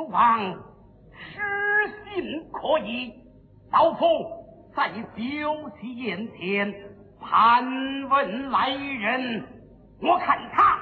王，失信可以。老夫在酒席宴前盘问来人，我看他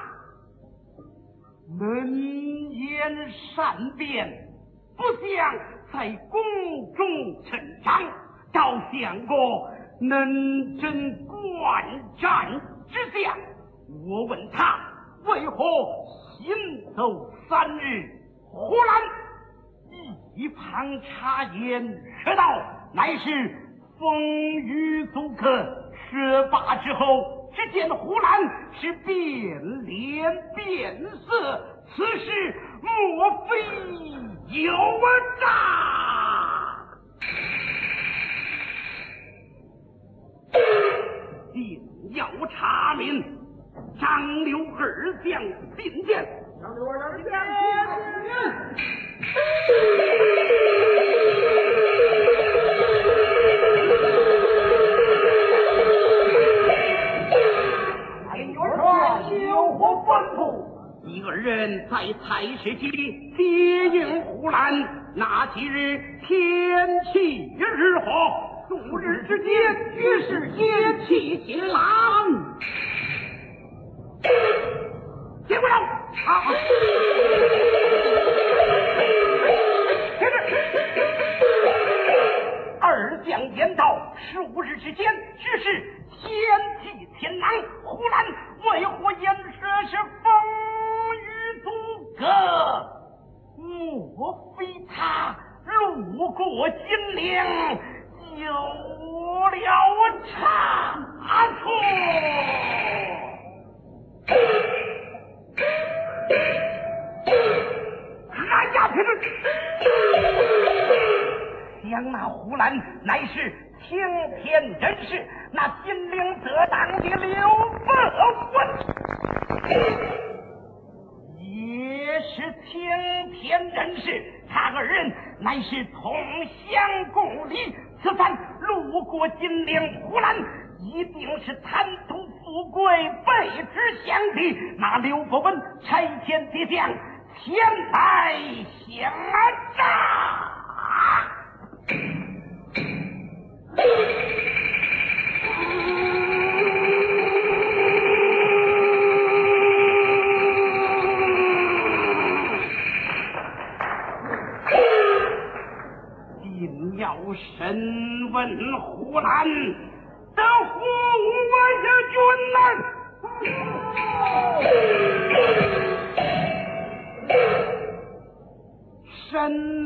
能言善辩，不像在宫中称章，倒像个能征惯战之将。我问他为何行走3日，忽然一旁插言说道：“乃是风雨阻隔，射罢之后，只见忽然是变脸变色，此事莫非有诈？”定要查明张刘二将觐见。张刘二将觐见。有何吩咐？你二人在菜市集接应呼兰，那几日天气日好，数日之间于是天气晴朗。见不了啊！二将言道，数日之间只是天气晴朗，忽然为何言说是风雨阻隔？莫非他路过金陵，有了差错？哎呀，想那胡兰乃是青天人士，那金陵得当的刘伯温也是青天人士，他二人乃是同乡共里，此番路过金陵，胡兰一定是贪图富贵，背之相敌。那刘伯温差遣敌将前来相诈。定要审问胡兰，得护我的军难。审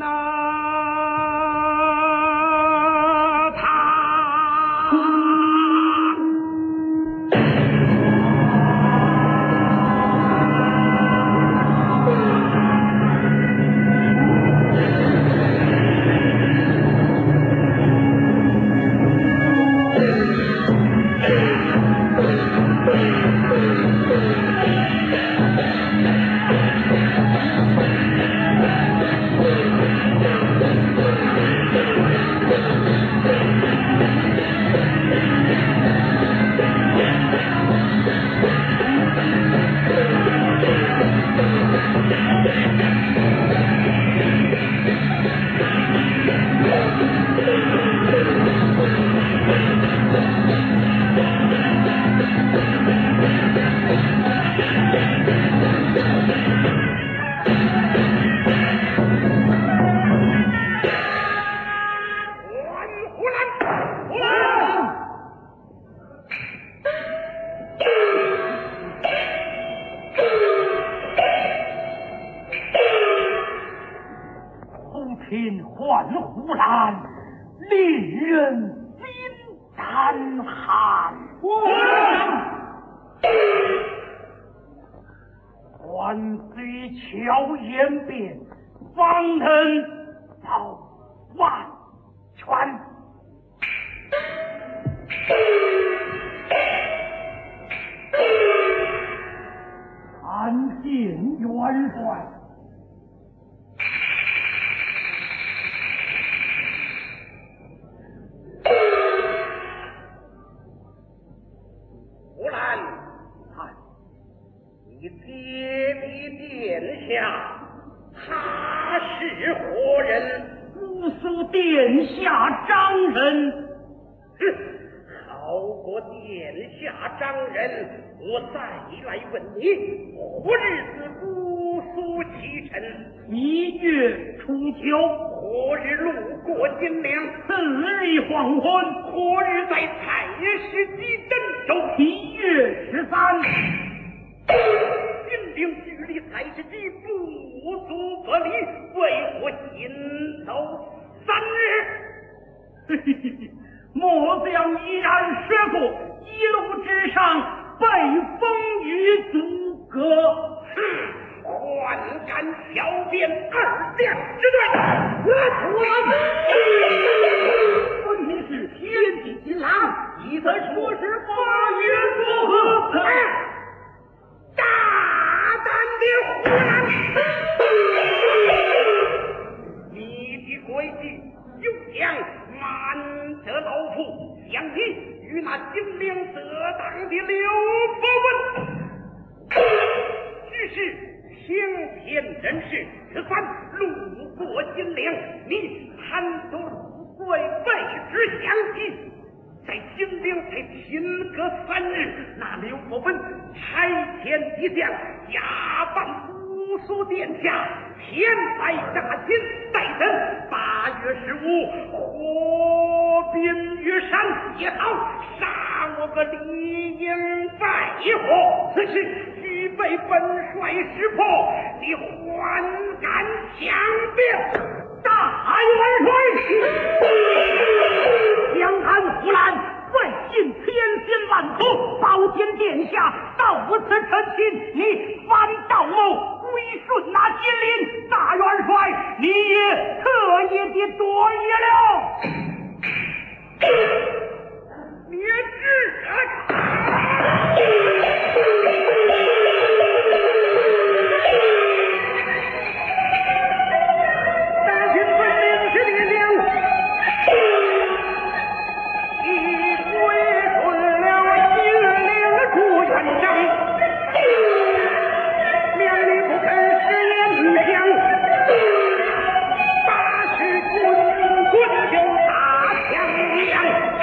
你接替殿下，他是何人？姑苏殿下长人。好过殿下长人，我再来问你，何日子姑苏启程？1月初秋。何日路过金陵？4日黄昏。何日在太师集镇守？1月13。金陵距离太师集不足1里，为何行走3日？末将依然说过，一路之上被风雨阻隔，换干小便2两之队。问题是天地金郎，你则说是8月如何？大胆的胡乱！你的诡计就将瞒得老夫，将你与那金陵得当的刘伯温。只是行天人事，此番路过金陵，你贪图富贵，为之相急，在金陵才停隔3日，那刘伯温差遣一将假扮姑苏殿下，天来乍亲，待等8月15火并玉山也好，杀我个里应外合。此事须被本帅识破，你还敢强辩？大元帅，江汉胡兰为尽千辛万苦，保天殿下到此成亲，你反道谋，归顺那金陵。大元帅，你也特意的多疑了。别治大军分明是力量，已归顺了金陵朱元璋，两里不肯食言相，8十滚就打枪响。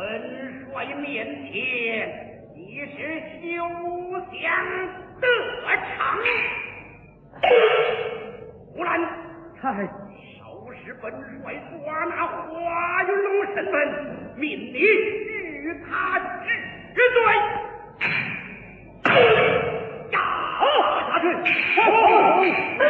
本帅面前，你是休想得逞。胡兰，收拾本帅抓拿华云龙身份，命你与他治罪。好，下去。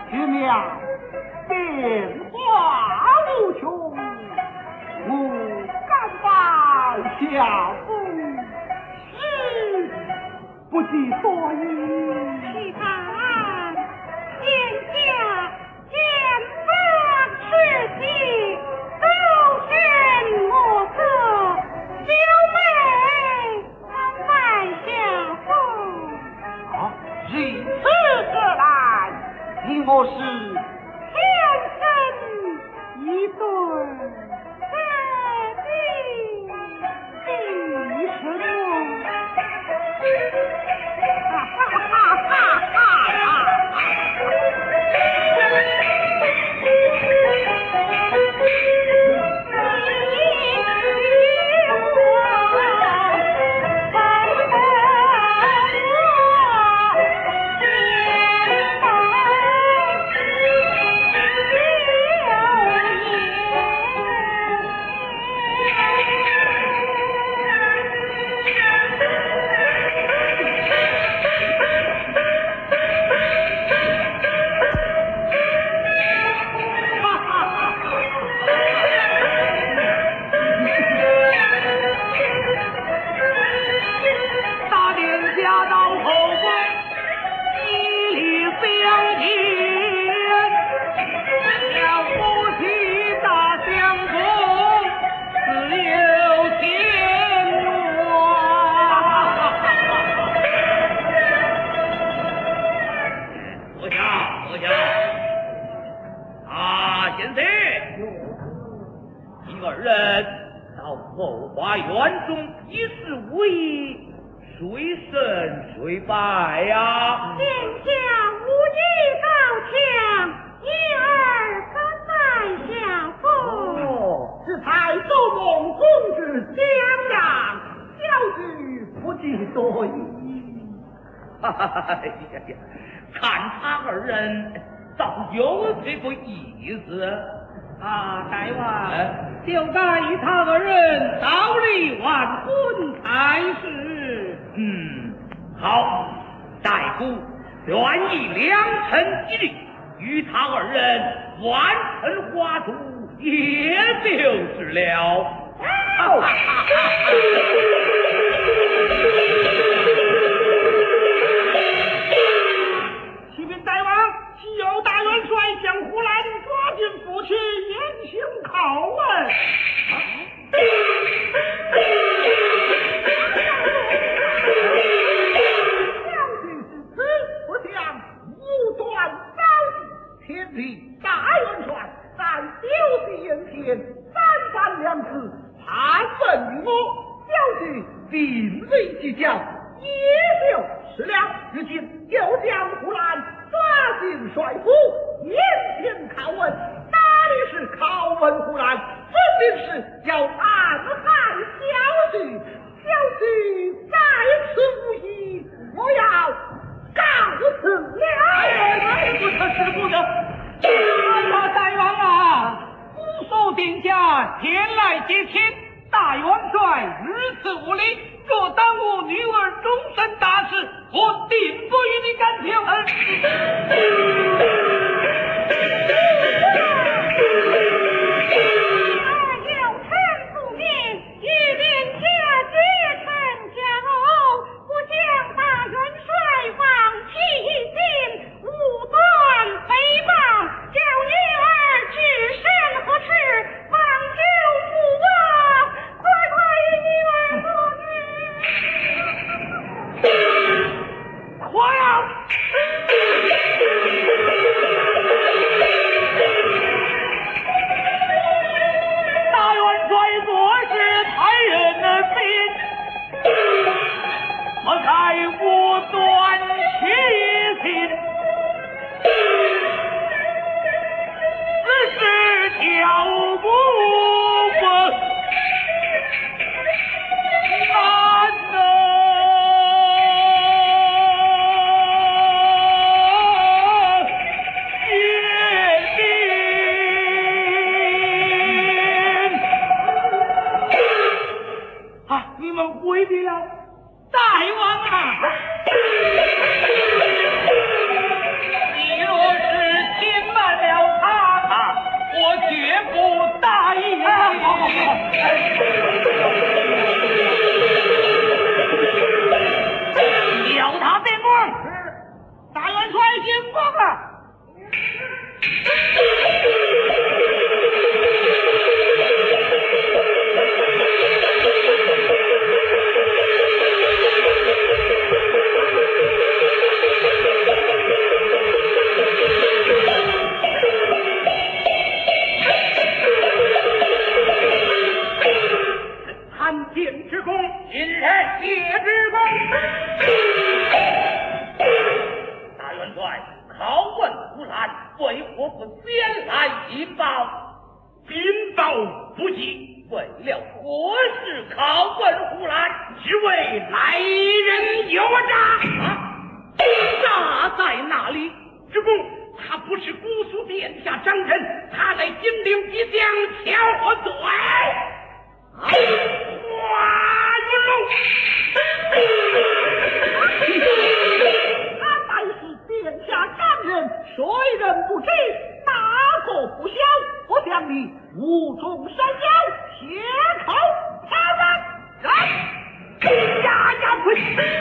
玉苗变化无穷，我甘拜下风，是不计多言。 其他天下见风世纪，都选我个小妹拜下风。 啊，如此而来，你我是天生一对，为什么？哈哈哈哈哈哈！ 谁败呀？ 天下无计高强，因而甘拜下风。 哦，这才做梦公子将让，小婿不计多疑。 哎呀呀，看他二人早有这个意思啊，大王， 就该与他二人早离完婚才是。 好，大夫愿意良辰吉日，与他二人完成花烛，也就是了。 启禀大王，既有大元帅将胡兰抓进府去严刑拷问。天地大元帅在九弟眼前三番两次盘问于我，小婿并未计较，也就是了。如今又将胡兰抓进帅府，严刑拷问，哪里是拷问胡兰，分明是要暗害小婿。小婿在此无疑，我要告辞了。不可是不得。大王啊，无寿定下，前来接亲，大元帅如此无礼，若耽误女儿终身大事，我定不与你干有臣不免与殿下结成家偶，不将大元帅放弃心，无端诽谤，叫女儿置身何事，望救父王，快与女儿快啊！大元帅做事太人而病，我才无端欺心，只是跳不过难啊！ 帅拷问呼兰，为何不先来禀报？ 禀报不及， 为了何事拷问呼兰？ 只为来人有诈。 诈在哪里？ 主公，他不是姑苏殿下张真，他在金陵即将乔罪。花云龙， 他乃是殿下张人，谁人不知？哪个不晓？我将你无中生有，血口杀人！ 来，呀呀呸！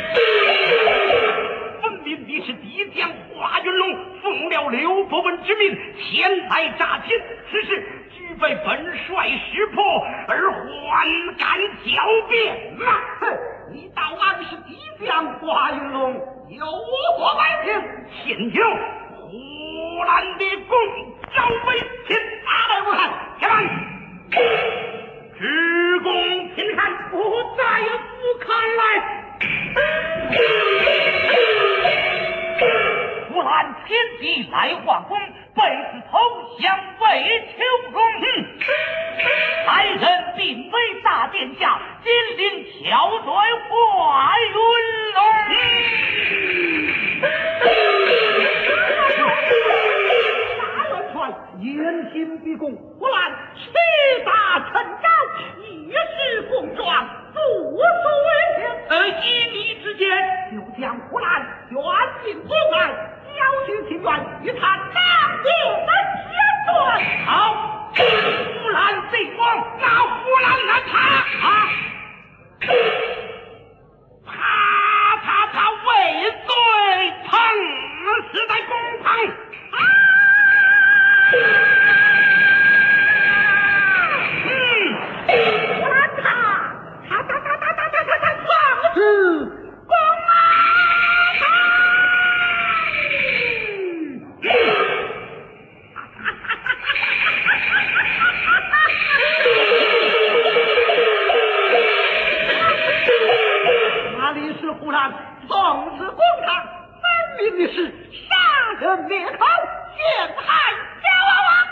分明你是敌将华云龙，奉了刘伯温之命前来诈亲，此事俱被本帅识破，而还敢狡辩吗？ 哼，你道俺是敌将华云龙，有何摆平？ 现有呼兰的功招为亲， 阿来无看， 且慢，鞠躬请看， 我再也不看来。呼兰前敌来皇宫，被此投降为求荣。来人并非大殿下，金陵乔罪华云龙。 大元帅严刑逼供，呼兰欺大趁招，一时共状，不足为凭。 依你之见， 就将呼兰卷进宫外，交取情愿，与他当面相对。 好，呼兰罪光， 那呼兰难他他畏罪碰死在公堂。 呼兰他放肆公啊！哪里是呼兰，奉旨公堂，分明的是杀人灭口，陷害小娃娃。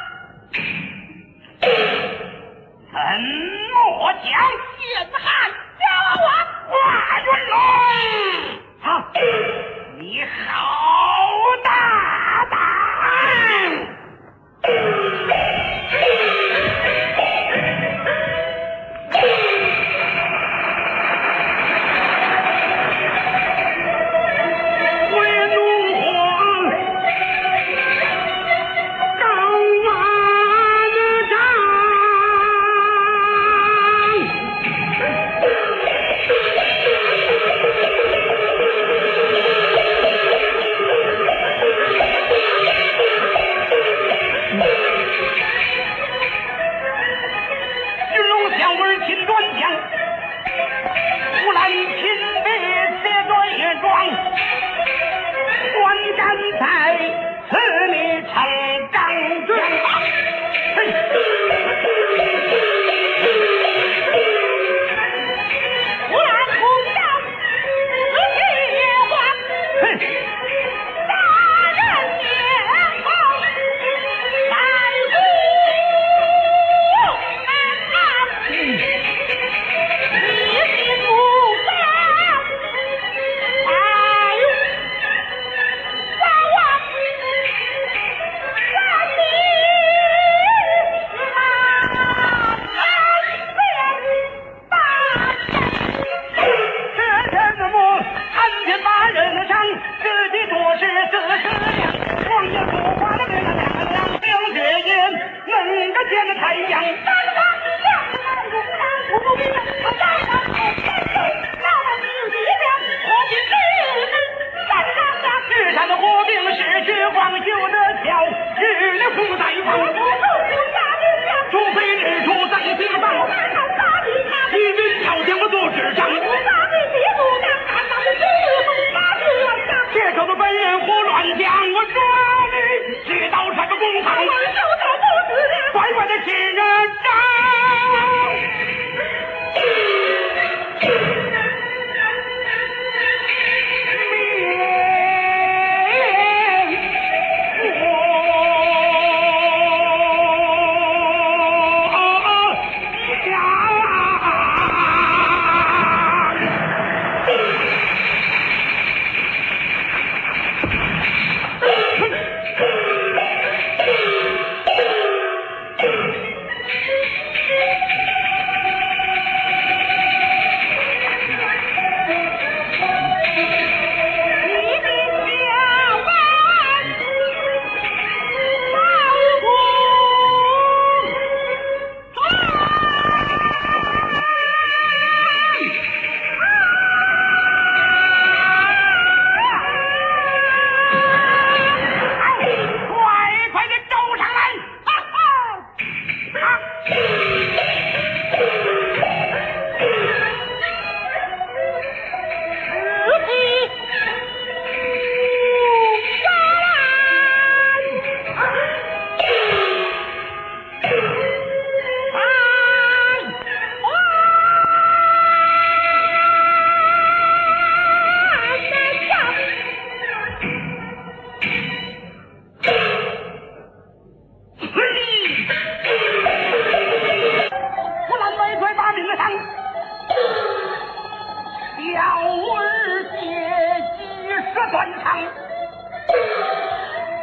怎么讲？ 陷害小娃娃。 华云龙， 好， 你好大胆！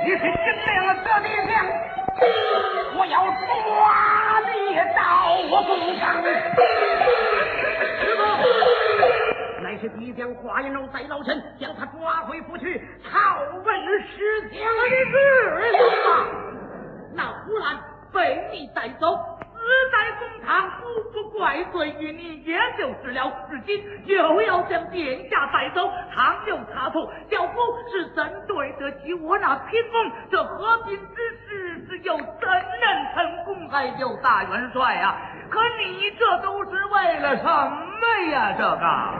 你是真亮了这地亮，我要抓你到宫上。师傅，乃是敌将华严龙在老臣，将他抓回府去，拷问石将的事由吧。 那胡兰被你带走，死在公堂，不怪罪于你，也就是了。如今又要将殿下带走，倘有差错，小夫是怎对得起我那屏风？这和平之事是又怎能成功？还有大元帅啊！可你这都是为了什么呀？这个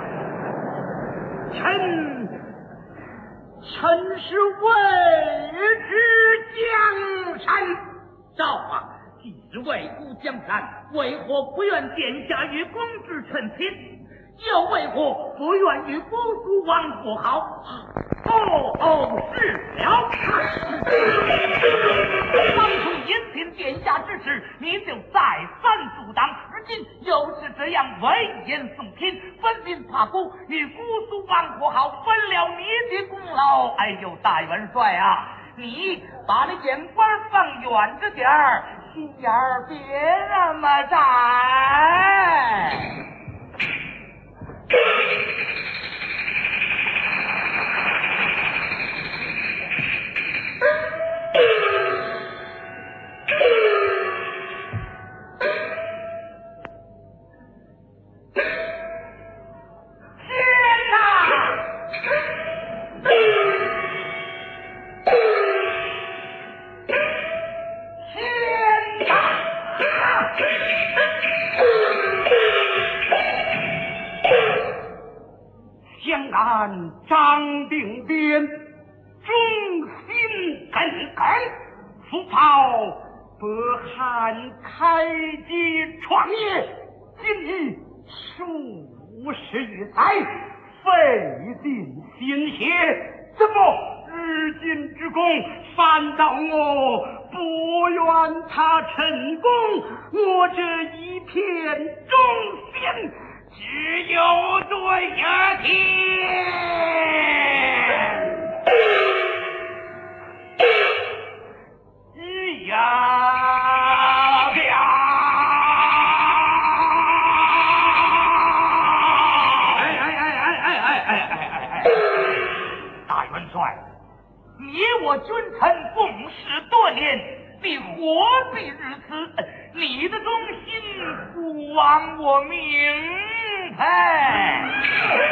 臣是为之江山。 赵啊，既是为顾江山，为何不愿殿下与公子成亲？又为何不愿与姑苏王和好？是了。当初引进殿下之时，你就再三阻挡，如今又是这样危言耸听，分明怕姑与姑苏王和好，分了你的功劳。哎呦，大元帅啊，你把你眼光放远着点儿，心眼儿别那么窄。 江南张定边，忠心耿耿，福报北汉开基创业，今已数十余载，费尽心血，怎么日今之功反倒我不愿他成功？我这一片忠心只有对一天一呀表。 大元帅，你我君臣共事多年，必何必如此？你的忠心不枉我明白。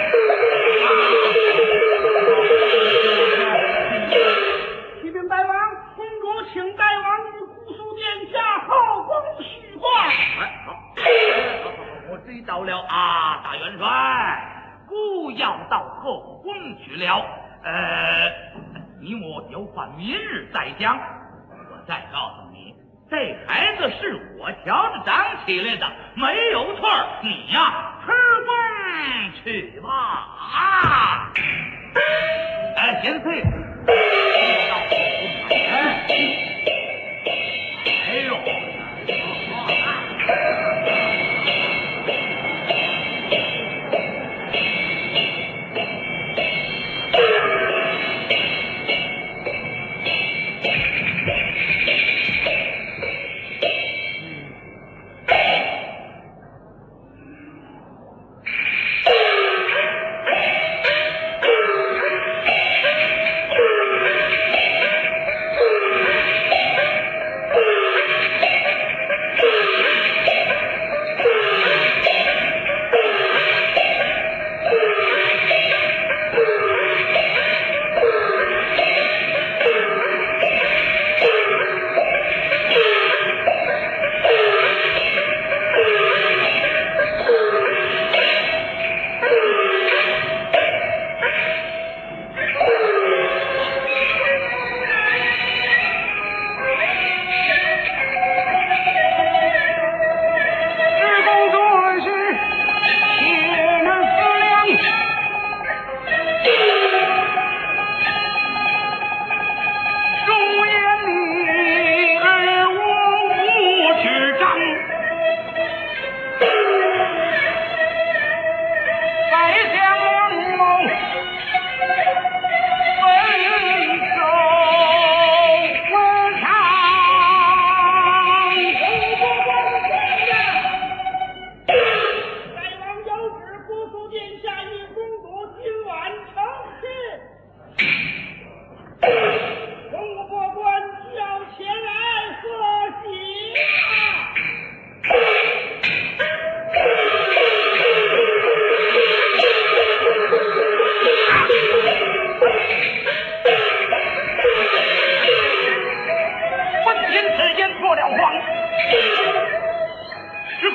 启禀大王，红中请大王与姑苏殿下后宫许冠。 我知道了啊，大元帅，不要到后宫去了。你我有话明日再讲。我再告诉你，这孩子是我瞧着长起来的，没有错。你呀，吃饭去吧。贤翠，哎呦！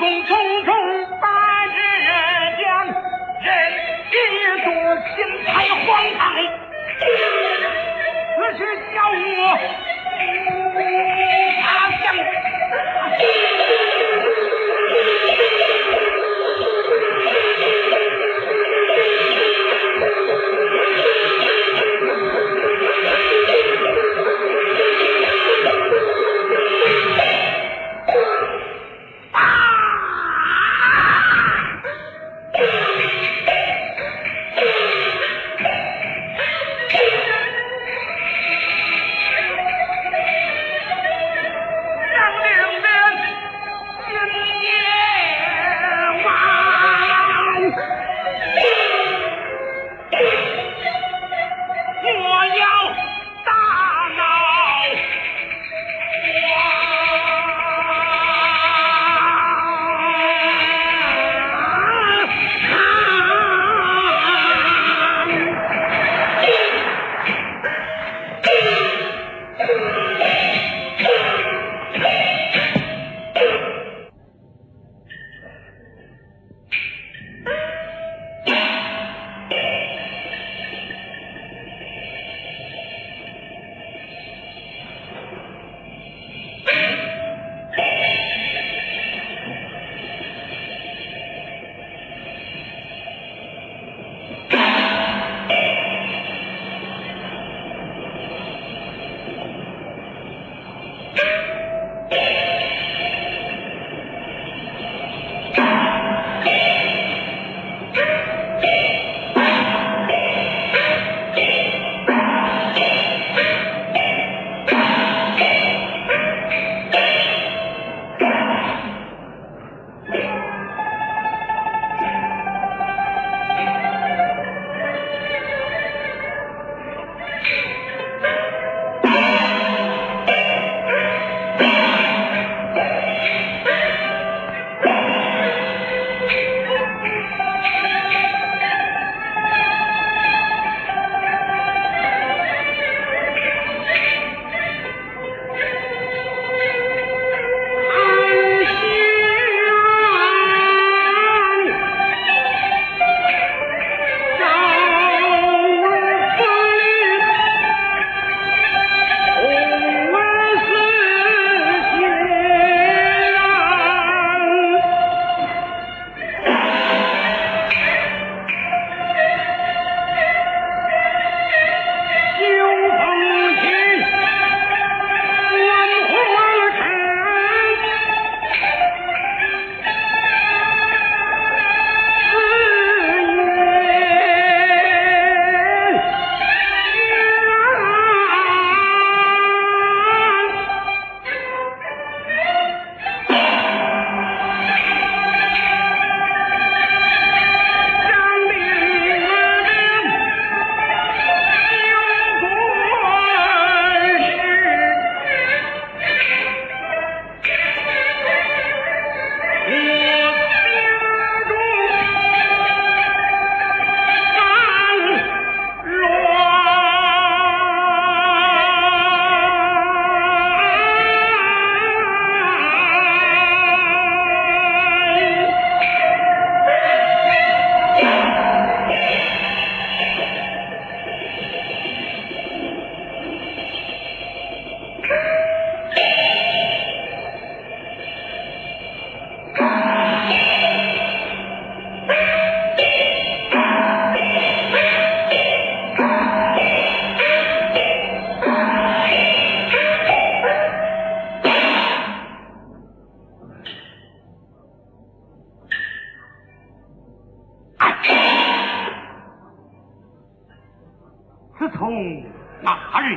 公种种把日将，人一多心太荒唐，此事叫我他想。从那日，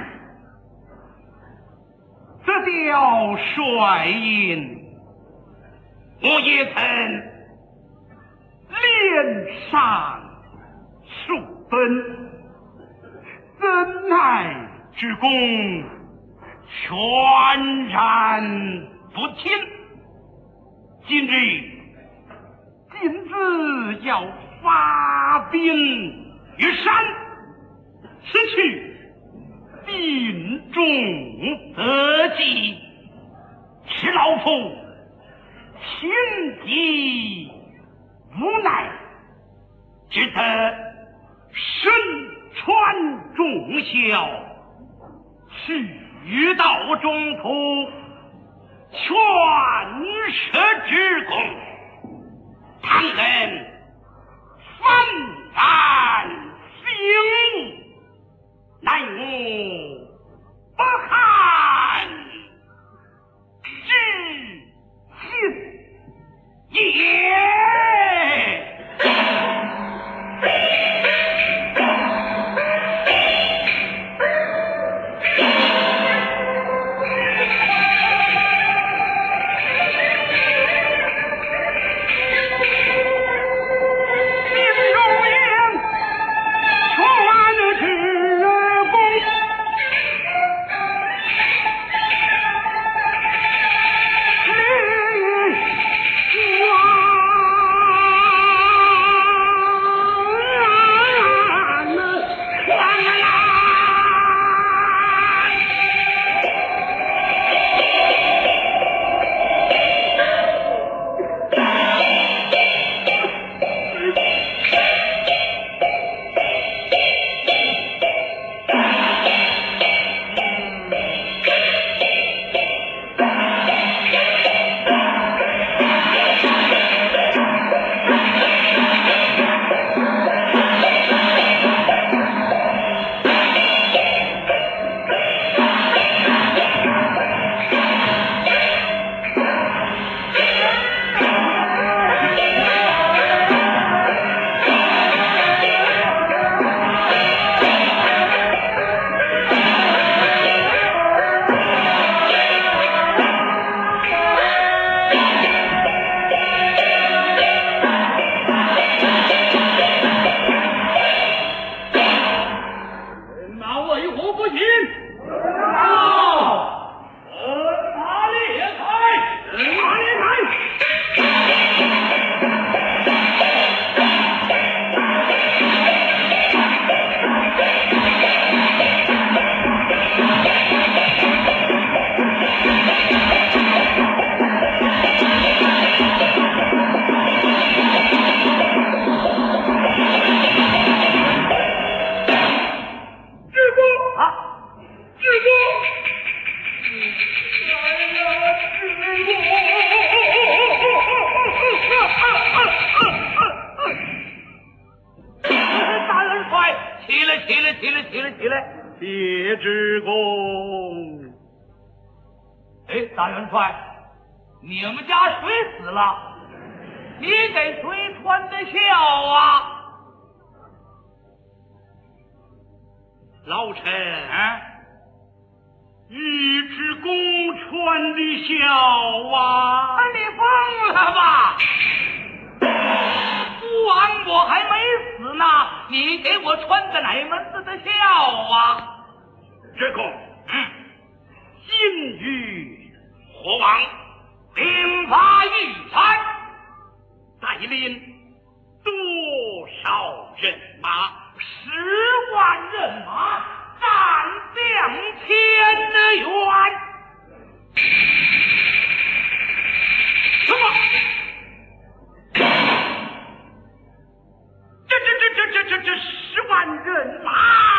这条帅印，我也曾脸上数本，怎奈之功全然不听。今日禁止要发兵于山，此去病重得急，使老夫情急无奈，只得身穿重孝，去到中途，全设之功，唐人幡然醒悟，乃我不罕之心也。 谢之公。哎，大元帅，你们家水死了，你给谁传的孝啊？ 老臣玉之公传的孝啊！ 你疯了吧？王我还没死呢，你给我传个哪门子的孝啊？ 之公，今与火王兵发玉山，带领多少人马？10万人马，战2千员。什么？这10万人马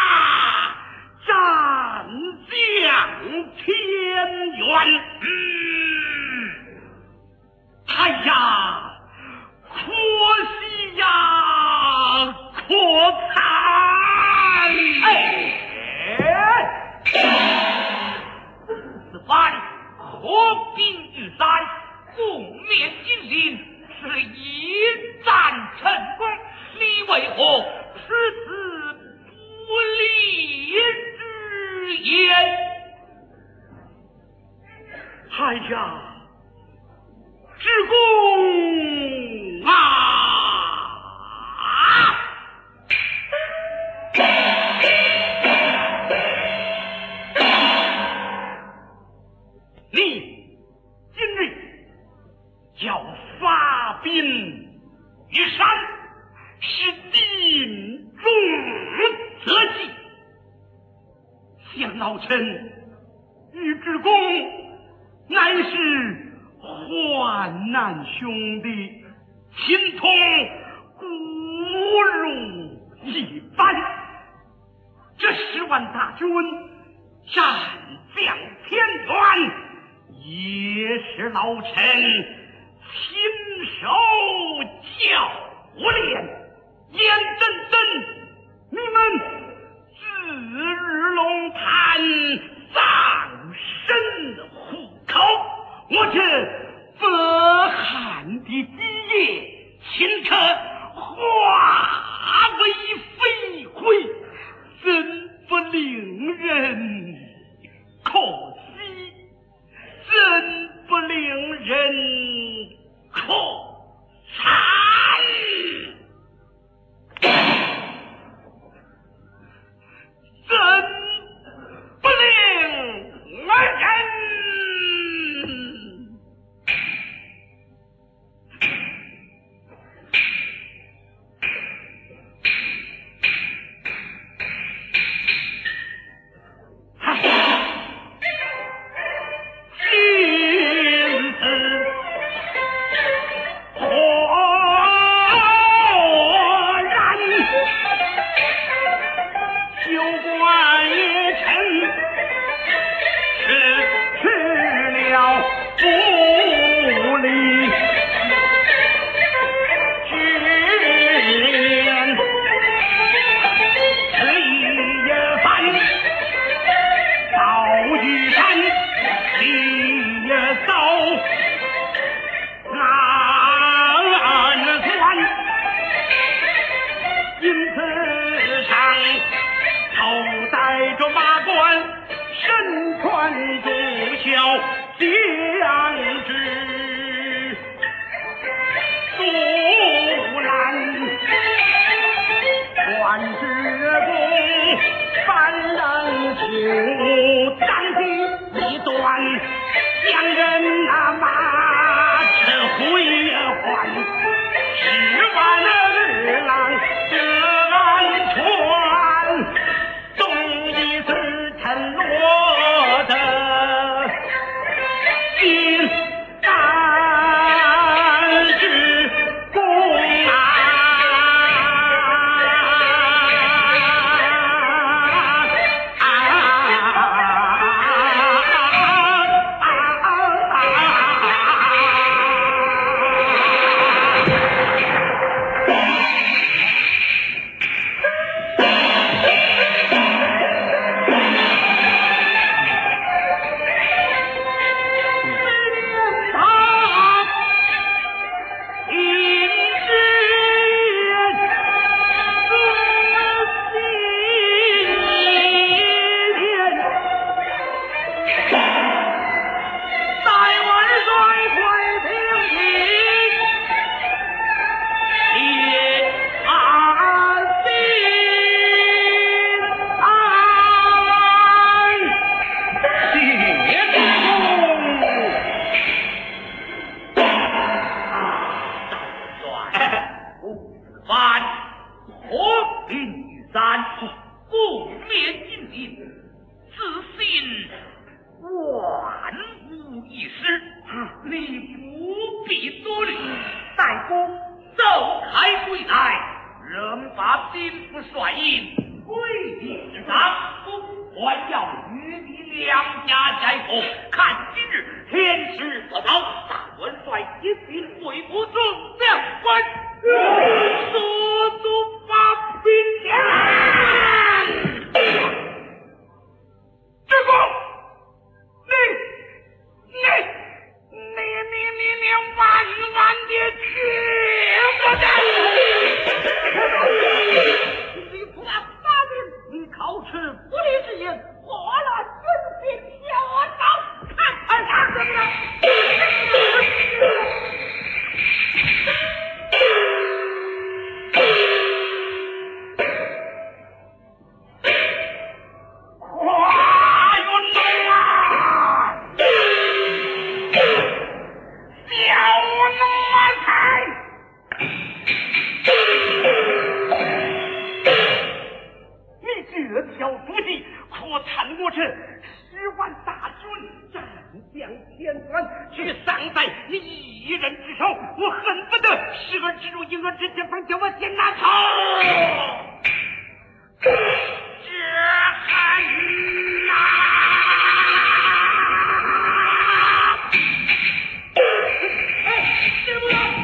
战2千员，哎呀，可惜呀，可惨！此番合兵玉山，共灭金陵，是一战成功。你为何持此不利之言？哎呀，之公啊！你今日要发兵于山，是定中则计。想老臣玉之公乃是患难兄弟亲同骨肉一般，这10万大军战将天元，也是老臣亲手教练，眼睁睁你们自日龙潭丧身虎口，我这北汉的基业清澈化为飞灰，怎不令人可惜，怎不令人可惨，怎不令人这条足迹可参我这10万大军斩将千端，却丧在你一人之手。我恨不得时而之入，婴儿之前方，叫我先拿头。这恨呐！对不了！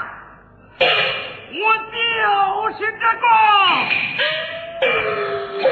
我就是这个。